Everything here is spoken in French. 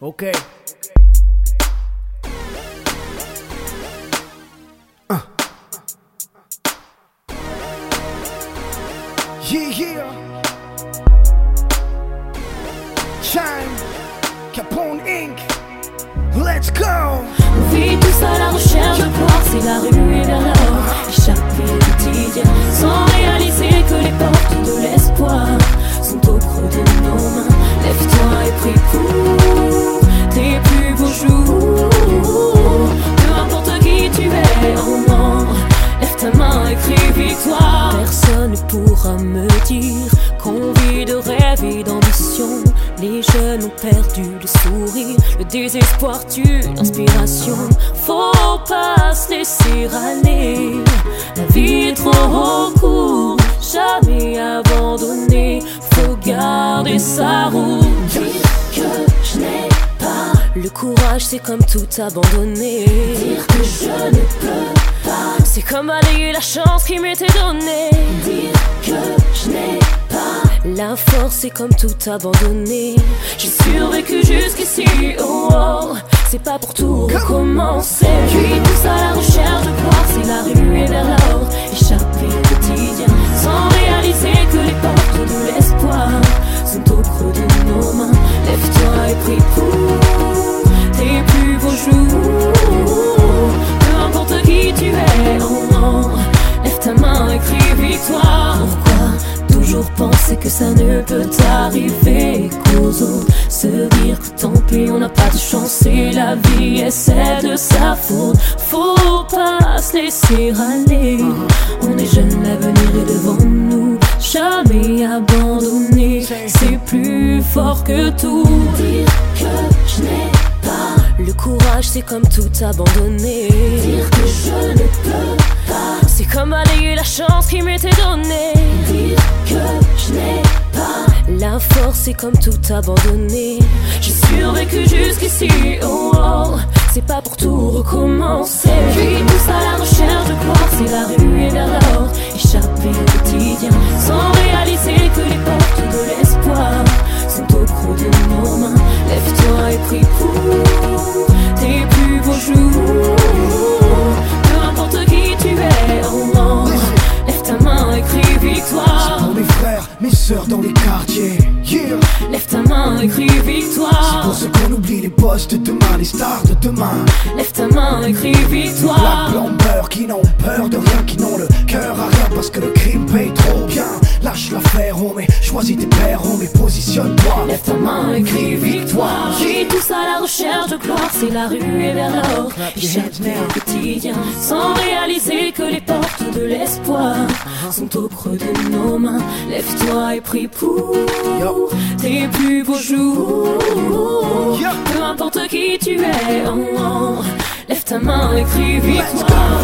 Ok. Yeah. Chime, Capone Inc. Let's go. On vit tous à la recherche de gloire, c'est la ruée vers l'or. Échapper au quotidien, sans réaliser que les portes de l'espoir sont au creux de nos mains. Lève-toi et prie pour tes plus beaux jours. Peu importe qui tu es, oh non, lève ta main et crie victoire. Personne ne pourra me dire qu'on vit de rêve et d'ambition. Les jeunes ont perdu le sourire, le désespoir tue l'inspiration. Faut pas se laisser aller, la vie est trop courte, jamais abandonner. Faut garder sa route. Dire que je n'ai pas le courage, c'est comme tout abandonner. Dire que je ne peux pas, c'est comme balayer la chance qui m'était donnée. Dire que je n'ai pas la force, c'est comme tout abandonner. J'ai survécu jusqu'ici, oh, oh. C'est pas pour tout recommencer. Puis tous à la recherche de gloire, c'est la ruée vers l'or. Échapper au quotidien, sans réaliser que les portes de l'espoir sont au creux de nos mains. Lève-toi et prie pour tes plus beaux jours. Peu importe qui tu es, oh non, lève ta main et crie victoire. Pourquoi toujours penser que ça ne peut t'arriver qu'aux autres? Se dire que tant pis, on n'a pas de chance et la vie est celle de sa faute. Faut pas se laisser aller, on est jeunes, l'avenir est devant nous. Jamais abandonner, c'est plus fort que tout. Dire que je n'ai pas le courage, c'est comme tout abandonner. Dire que je ne peux pas, c'est comme balayer la chance qui m'était donnée. Dire que je n'ai pas la force, c'est comme tout abandonner. J'ai survécu jusqu'ici, oh, oh. C'est pas pour tout recommencer. Puis tous à la recherche de gloire, c'est la ruée vers l'or. Échapper au quotidien, sans réaliser que les portes de l'espoir sont au creux de nos mains. Lève-toi et prie pour tes plus beaux jours. Peu importe qui tu es, oh non, lève ta main et crie victoire. C'est pour mes frères, mes sœurs dans les quartiers. Yeah. Lève ta main et crie victoire. C'est pour ceux qu'on oublie, les boss de demain, les stars de demain. Lève ta main et crie victoire. Black Blamber qui n'ont peur de rien, qui n'ont le cœur à rien parce que le crime paye trop bien. Lâche l'affaire, oh mais choisis tes pères, oh mais positionne-toi. Lève ta main et crie victoire. J'ai tous à la recherche de gloire, c'est la ruée vers l'or. Échapper au quotidien, sans réaliser que les portes de l'espoir sont au creux de nos mains. Lève-toi et prie pour tes plus beaux jours. Peu importe qui tu es, oh, oh. Lève ta main et crie victoire.